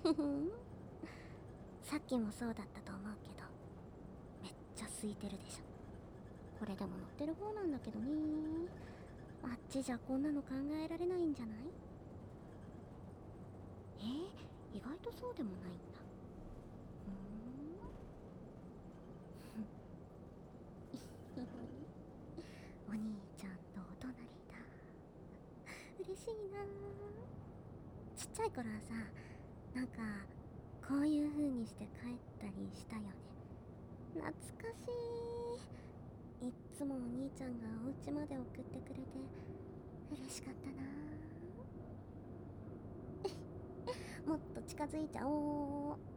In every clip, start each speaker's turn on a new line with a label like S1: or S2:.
S1: さっきもそうだったと思うけど、めっちゃ空いてるでしょ。これでも乗ってる方なんだけどね。あっちじゃこんなの考えられないんじゃない？意外とそうでもないんだ。お兄ちゃんとお隣だ。嬉しいな。ちっちゃい頃はさ、なんかこういう風にして帰ったりしたよね。懐かしい。いっつもお兄ちゃんがお家まで送ってくれて嬉しかったな。もっと近づいちゃおう。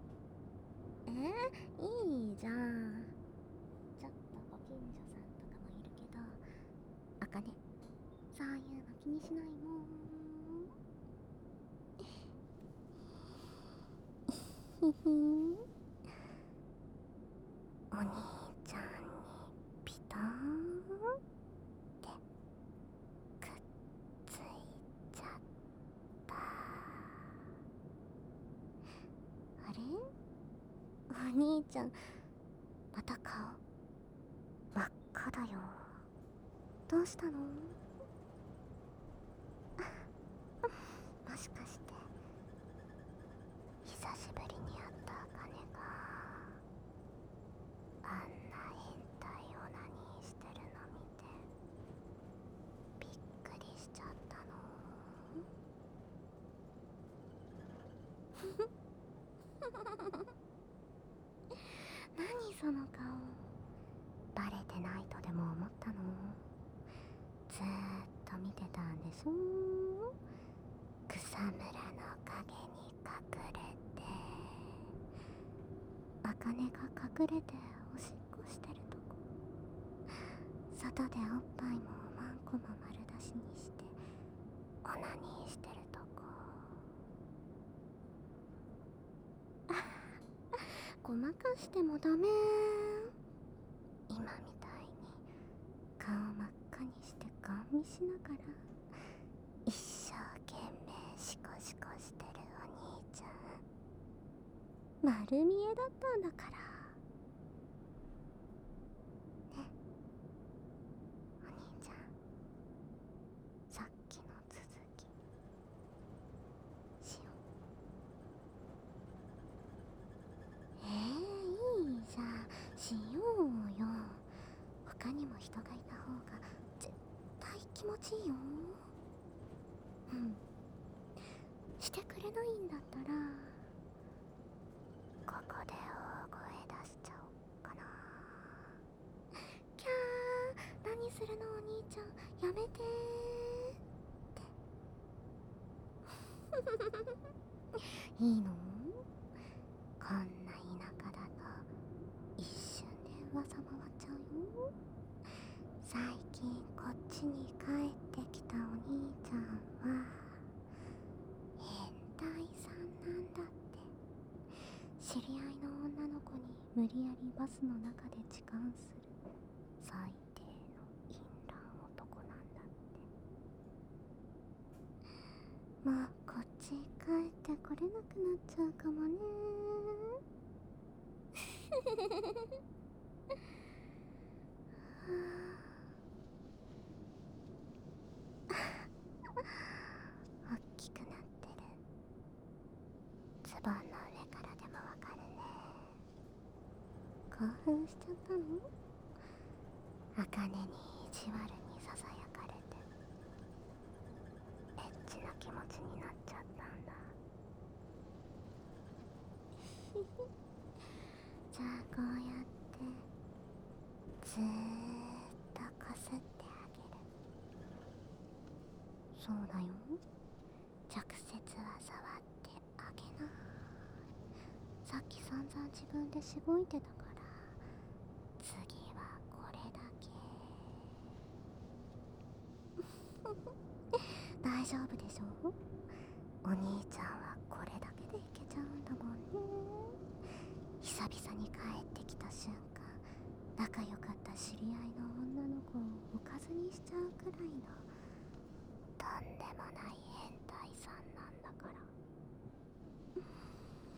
S1: いいじゃん。ちょっとご近所さんとかもいるけど、あかね、そういうの気にしないもん。ふふん。お兄ちゃんにピターンってくっついちゃった。あれ、お兄ちゃんまた顔真っ赤だよ。どうしたの？もしかして久しぶりに会った茜があんな変態オナニーしてるの見てびっくりしちゃったの？何その顔。バレてないとでも思ったの？ずーっと見てたんでしょ？草むらの陰に隠れて、茜が隠れておしっこしてるとこ、外でおっぱいもマンコも丸出しにしてオナニーしてるとこ。ごまかしてもダメ。今みたいに顔真っ赤にしてガン見しながら一生懸命シコシコしてるお兄ちゃん、丸見えだったんだからね。お兄ちゃん、さっきの続きしよう。いいじゃん、しようよ。他にも人がいた方が絶対気持ちいいよ。してくれないんだったらここで大声出しちゃおうかな。キャー、何するのお兄ちゃん、やめてー。いいの？こんな田舎だと一瞬で噂回っちゃうよ。最近こっちに帰ってきたお兄ちゃんは変態さんなんだって。知り合いの女の子に無理やりバスの中で痴漢する最低の淫乱男なんだって。もうこっち帰ってこれなくなっちゃうかもね。大きくなってる。ズボンの上からでもわかるね。興奮しちゃったの？茜に意地悪にささやかれてエッチな気持ちになっちゃったんだ。じゃあこうやってずーっとこすってあげる。そうだよ、直接は触ってあげない。さっき散々自分でしごいてたから、次はこれだけ。大丈夫でしょ？お兄ちゃんはこれだけでいけちゃうんだもんね。久々に帰ってきた瞬間、仲良かった知り合いの女の子をおかずにしちゃうくらいのとんでもない変態さんなんだから。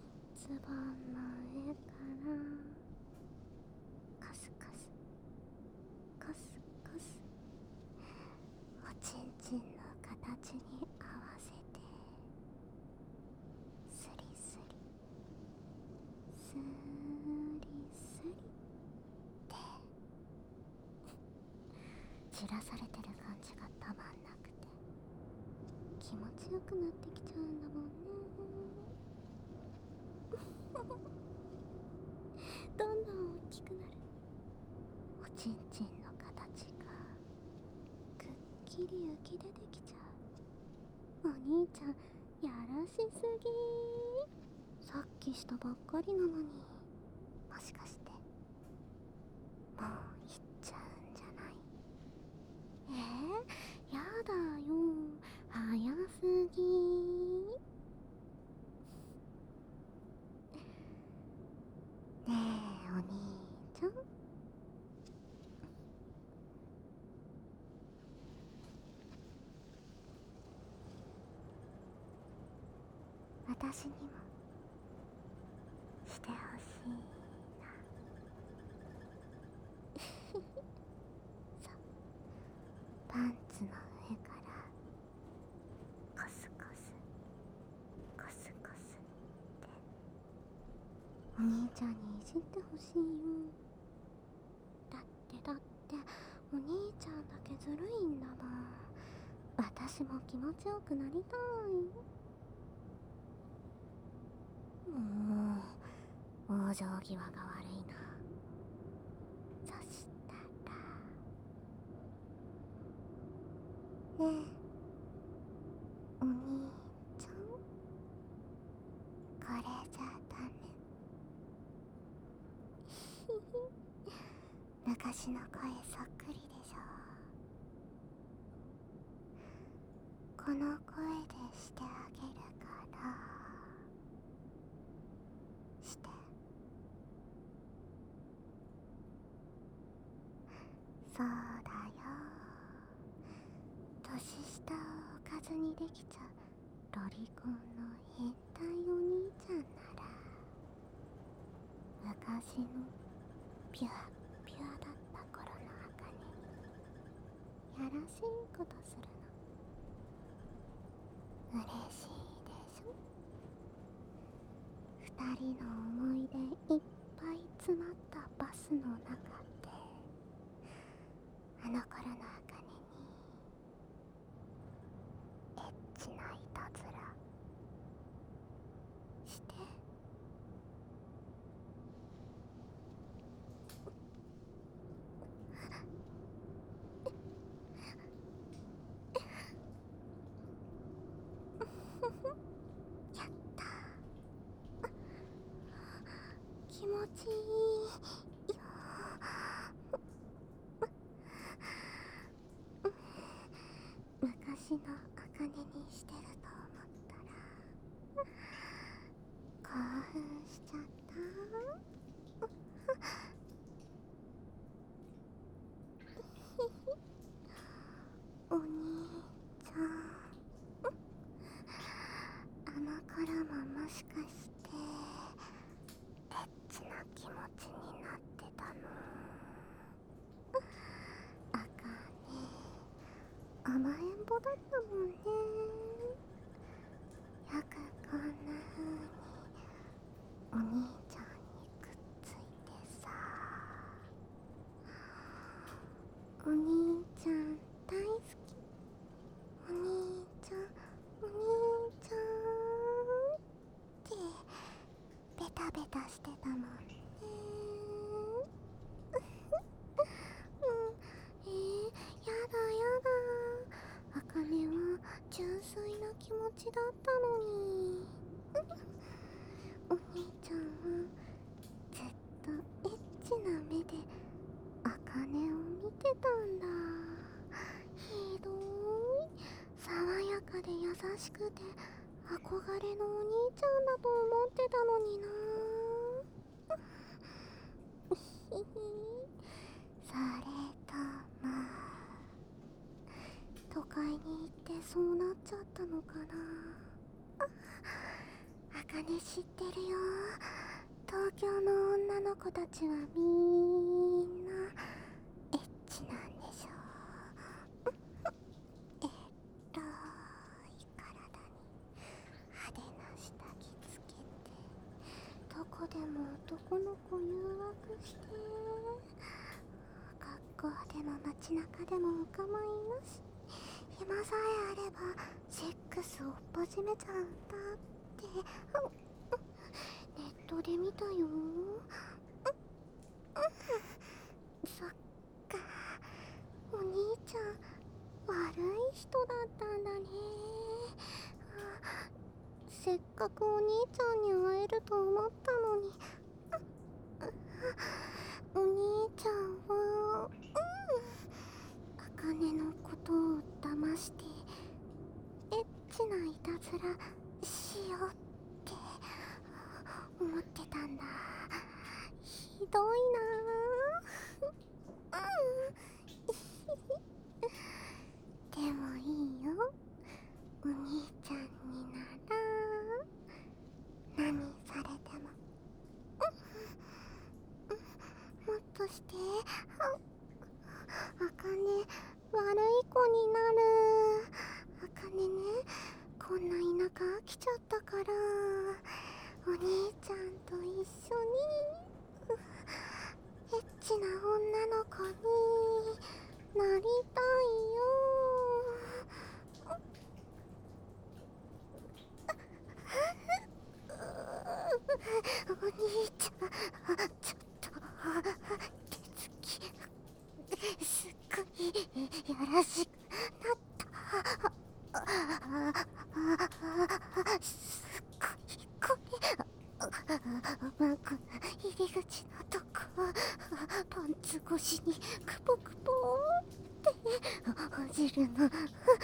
S1: 盤の上からカスカスカスカスおちんちんの形に合わせてスリスリスリスリって散らされてる感じがたまんなくて気持ちよくなってきちゃうんだもんね。どんどん大きくなるおちんちんの形がくっきり浮き出てきちゃう。お兄ちゃんやらしすぎー。さっきしたばっかりなのに、もしかしてもう行っちゃうんじゃない？やだよ、早すぎー。ねえお兄ちゃん、私にもしてほしいな。そう、パンツの上からコスコスコスコスってお兄ちゃんにいじってほしいよ。だってお兄ちゃんだけずるいんだもん。私も気持ちよくなりたい。もう往生際が悪いな。そしたらねえお兄ちゃん、これじゃダメ。昔の声そっくりでしょ。この声でしてあげるからして。そうだよ、年下をおかずにできちゃうロリコンの変態お兄ちゃんなら、昔のピュアピュアだった頃の茜にやらしいことするの嬉しいでしょ。二人の思い出いっぱい詰まったバスの中であの頃の茜にエッチないたずらして。やったー、気持ちいいよ。昔の茜にしてると思ったら興奮しちゃった。お兄ちゃん、あの頃ももしかしてエッチな気持ちになってたの？あかね、甘えん坊だったもんね。よくこんな風にお兄ちゃんにくっついてさ。お兄ちゃん大好き。お兄ちゃんお兄ちゃんってベタベタしてたもんね。やだやだ、あかねは純粋な気持ちだったのに。お兄ちゃんはずっとエッチな目であかねを見てたんだ。ひどい。爽やかで優しくて憧れのお兄ちゃんだと思ってたのにな。ひひ、それとも都会に行ってそうなっちゃったのかな。あかねね知ってるよ。東京の女の子たちはみんなエッチなんでしょ。エロい体に派手な下着つけて、どこでも男の子誘惑して、学校でも街中でもお構いなし、暇さえあればセックスを始めちゃうんだってネットで見たよ。そっか、お兄ちゃん悪い人だったんだね。せっかくお兄ちゃんに会えると思ったのに。お兄ちゃんは茜のことを騙してエッチないたずらしようって思ってたんだ。ひどいなでもいいよ、お兄ちゃんになら何されてももっとして茜悪い子になる。茜ね、こんな田舎飽きちゃったからお兄ちゃんと一緒にエッチな女の子になりたいよ。お兄ちゃん、ちょっと手つきすっごいやらしくなった。すっごいこれマク入り口のとこ、パンツ越しにクポクポってほじるのやばい。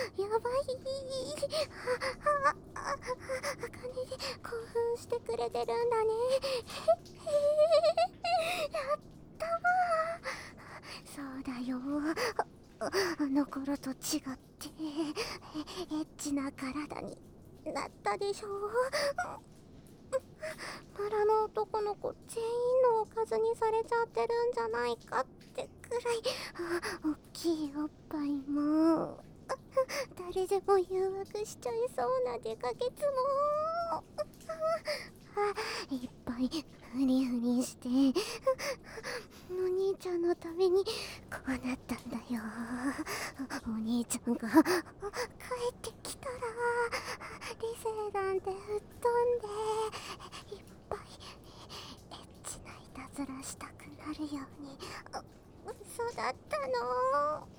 S1: 茜で興奮してくれてるんだね。やったわ。そうだよ、あの頃と違ってエッチな体になったでしょ。村の男の子全員のおかずにされちゃってるんじゃないかってくらい大きいおっぱいも誰でも誘惑しちゃいそうなデカケツもいっぱいフリフリしてお兄ちゃんのためにこうなったんだよ。お兄ちゃんが帰ってきたら理性なんて吹っ飛んでいっぱいエッチないたずらしたくなるように。そうだったの。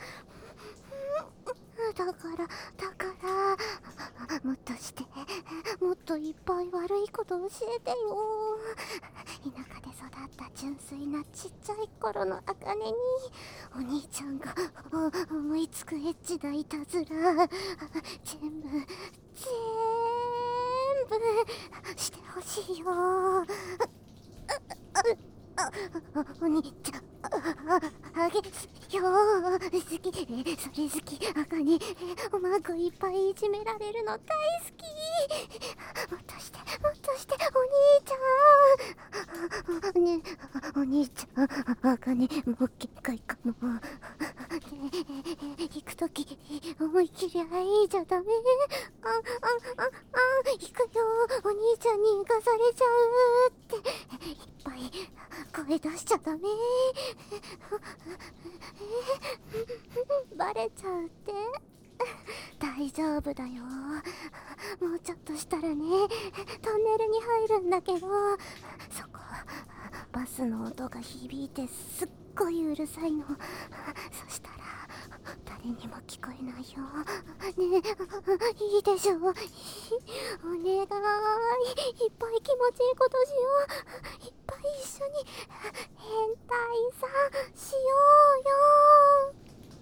S1: だからもっとしてもっといっぱい悪いこと教えてよ。田舎で育った純粋なちっちゃい頃の茜にお兄ちゃんが思いつくエッチないたずら全部してほしいよ。お兄ちゃんあげすよ好き、それ好き。茜おまんこいっぱいいじめられるの大好き。もっとしてお兄ちゃんね、お兄ちゃん茜もう限界かも。行くとき思い切りいいじゃダメ。行くよ、お兄ちゃんに行かされちゃうっていっぱい声出しちゃダメ。バレちゃうって大丈夫だよ。もうちょっとしたらねトンネルに入るんだけど、そこバスの音が響いてすっごいうるさいの。そしたら誰にも聞こえないよね。いいでしょお願い、いっぱい気持ちいいことしよう。いっぱい一緒に変態さしようよ。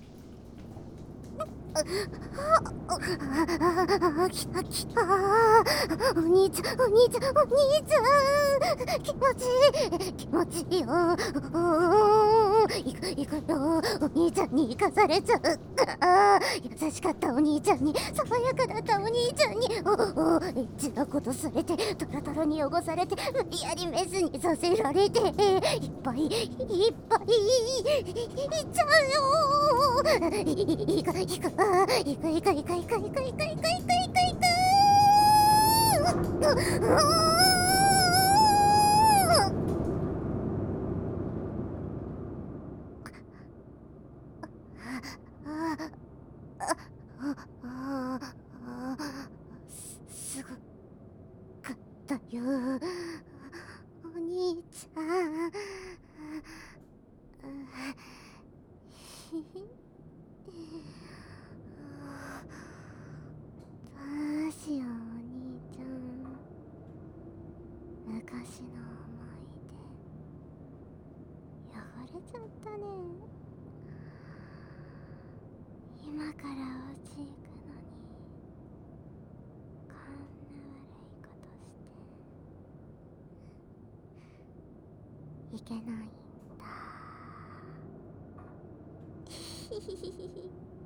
S1: 来たお兄ちゃん気持ちいいよ。 行くよ。お兄ちゃんに生かされちゃう。ああ、優しかったお兄ちゃんに、爽やかだったお兄ちゃんに、エッチなことされて、トロトロに汚されて、無理やりメスにさせられて、いっぱいいっぱいいっちゃうよ。行く行く行く行く行く行く行く行く行く行く行く行くすごかったよお兄ちゃん。どうしようお兄ちゃん。昔の思い出汚れちゃったね。今からお家行くのにこんな悪いことしていけないんだ。ヒヒヒヒヒ。